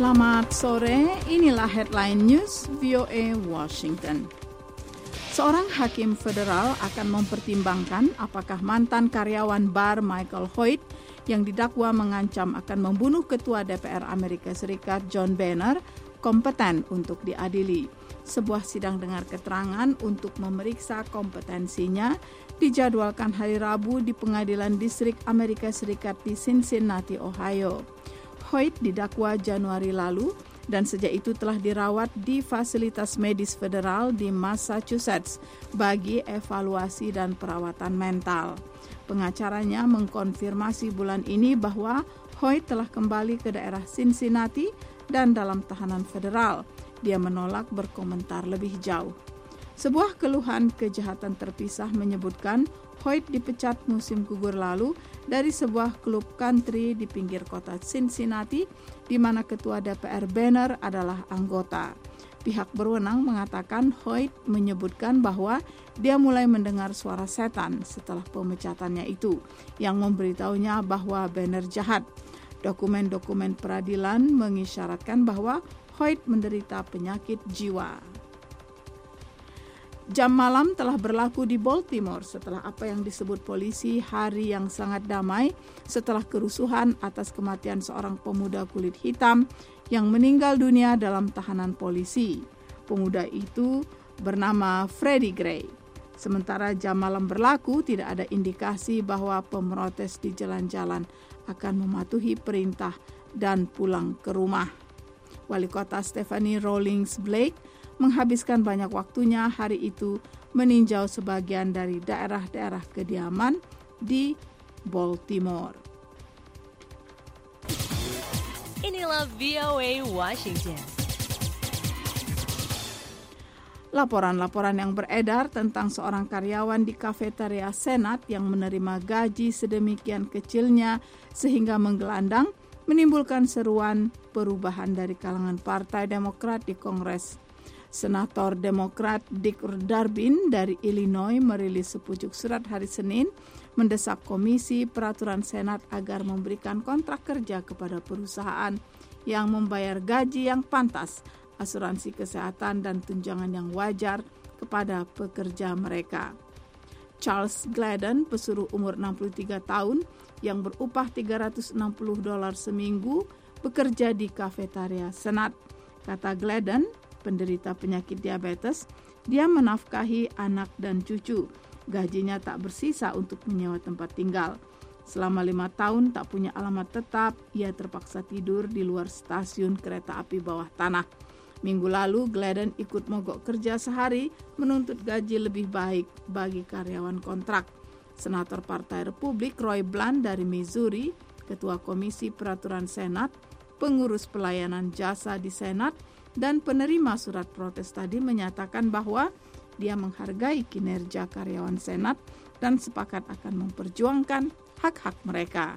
Selamat sore, inilah headline news VOA Washington. Seorang hakim federal akan mempertimbangkan apakah mantan karyawan bar Michael Hoyt yang didakwa mengancam akan membunuh Ketua DPR Amerika Serikat John Boehner kompeten untuk diadili. Sebuah sidang dengar keterangan untuk memeriksa kompetensinya dijadwalkan hari Rabu di Pengadilan Distrik Amerika Serikat di Cincinnati, Ohio. Hoyt didakwa Januari lalu dan sejak itu telah dirawat di fasilitas medis federal di Massachusetts bagi evaluasi dan perawatan mental. Pengacaranya mengkonfirmasi bulan ini bahwa Hoyt telah kembali ke daerah Cincinnati dan dalam tahanan federal. Dia menolak berkomentar lebih jauh. Sebuah keluhan kejahatan terpisah menyebutkan Hoyt dipecat musim gugur lalu dari sebuah klub country di pinggir kota Cincinnati, di mana Ketua DPR Boehner adalah anggota. Pihak berwenang mengatakan Hoyt menyebutkan bahwa dia mulai mendengar suara setan setelah pemecatannya itu, yang memberitahunya bahwa Boehner jahat. Dokumen-dokumen peradilan mengisyaratkan bahwa Hoyt menderita penyakit jiwa. Jam malam telah berlaku di Baltimore setelah apa yang disebut polisi hari yang sangat damai setelah kerusuhan atas kematian seorang pemuda kulit hitam yang meninggal dunia dalam tahanan polisi. Pemuda itu bernama Freddie Gray. Sementara jam malam berlaku, tidak ada indikasi bahwa pemrotes di jalan-jalan akan mematuhi perintah dan pulang ke rumah. Wali kota Stephanie Rawlings Blake menghabiskan banyak waktunya hari itu meninjau sebagian dari daerah-daerah kediaman di Baltimore. Inilah VOA Washington. Laporan-laporan yang beredar tentang seorang karyawan di kafetaria Senat yang menerima gaji sedemikian kecilnya sehingga menggelandang menimbulkan seruan perubahan dari kalangan Partai Demokrat di Kongres. Senator Demokrat Dick Durbin dari Illinois merilis sepucuk surat hari Senin mendesak Komisi Peraturan Senat agar memberikan kontrak kerja kepada perusahaan yang membayar gaji yang pantas, asuransi kesehatan dan tunjangan yang wajar kepada pekerja mereka. Charles Gladden, pesuruh umur 63 tahun yang berupah $360 seminggu, bekerja di kafetaria Senat. Kata Gladden, penderita penyakit diabetes, dia menafkahi anak dan cucu. Gajinya tak bersisa untuk menyewa tempat tinggal. Selama 5 tahun tak punya alamat tetap, ia terpaksa tidur di luar stasiun kereta api bawah tanah. Minggu lalu, Gladden ikut mogok kerja sehari menuntut gaji lebih baik bagi karyawan kontrak. Senator Partai Republik Roy Blunt dari Missouri, Ketua Komisi Peraturan Senat, pengurus pelayanan jasa di Senat, dan penerima surat protes tadi menyatakan bahwa dia menghargai kinerja karyawan Senat dan sepakat akan memperjuangkan hak-hak mereka.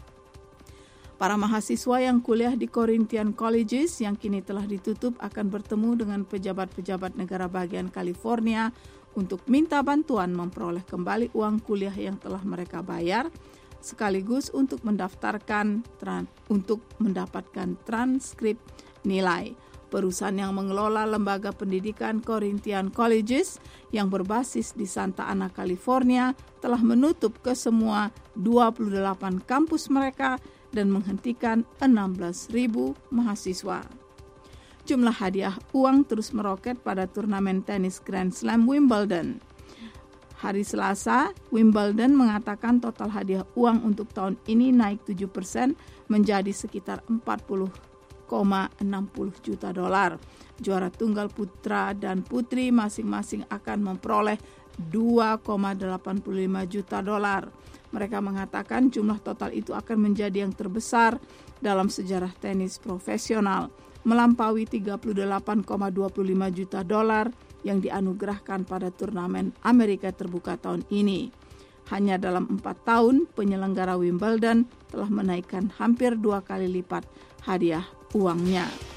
Para mahasiswa yang kuliah di Corinthian Colleges yang kini telah ditutup akan bertemu dengan pejabat-pejabat negara bagian California untuk minta bantuan memperoleh kembali uang kuliah yang telah mereka bayar, sekaligus untuk mendaftarkan untuk mendapatkan transkrip nilai. Perusahaan yang mengelola lembaga pendidikan Corinthian Colleges yang berbasis di Santa Ana, California telah menutup ke semua 28 kampus mereka dan menghentikan 16.000 mahasiswa. Jumlah hadiah uang terus meroket pada turnamen tenis Grand Slam Wimbledon. Hari Selasa, Wimbledon mengatakan total hadiah uang untuk tahun ini naik 7% menjadi sekitar $40,60 juta. Juara tunggal putra dan putri masing-masing akan memperoleh $2,85 juta. Mereka mengatakan jumlah total itu akan menjadi yang terbesar dalam sejarah tenis profesional, melampaui $38,25 juta yang dianugerahkan pada turnamen Amerika Terbuka tahun ini. Hanya dalam 4 tahun, penyelenggara Wimbledon telah menaikkan hampir 2 kali lipat hadiah uangnya.